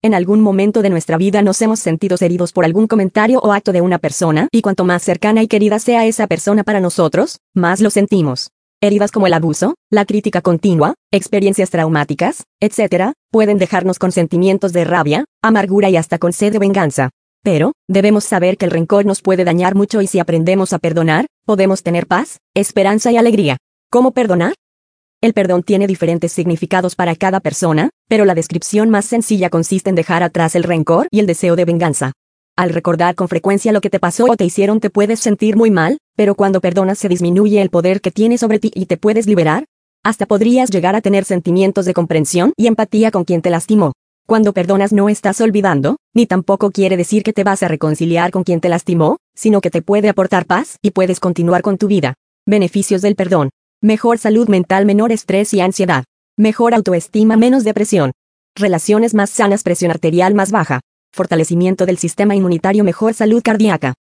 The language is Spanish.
En algún momento de nuestra vida nos hemos sentido heridos por algún comentario o acto de una persona, y cuanto más cercana y querida sea esa persona para nosotros, más lo sentimos. Heridas como el abuso, la crítica continua, experiencias traumáticas, etc., pueden dejarnos con sentimientos de rabia, amargura y hasta con sed de venganza. Pero, debemos saber que el rencor nos puede dañar mucho y si aprendemos a perdonar, podemos tener paz, esperanza y alegría. ¿Cómo perdonar? El perdón tiene diferentes significados para cada persona, pero la descripción más sencilla consiste en dejar atrás el rencor y el deseo de venganza. Al recordar con frecuencia lo que te pasó o te hicieron te puedes sentir muy mal, pero cuando perdonas se disminuye el poder que tiene sobre ti y te puedes liberar. Hasta podrías llegar a tener sentimientos de comprensión y empatía con quien te lastimó. Cuando perdonas no estás olvidando, ni tampoco quiere decir que te vas a reconciliar con quien te lastimó, sino que te puede aportar paz y puedes continuar con tu vida. Beneficios del perdón. Mejor salud mental, menor estrés y ansiedad. Mejor autoestima, menos depresión. Relaciones más sanas, presión arterial más baja. Fortalecimiento del sistema inmunitario, mejor salud cardíaca.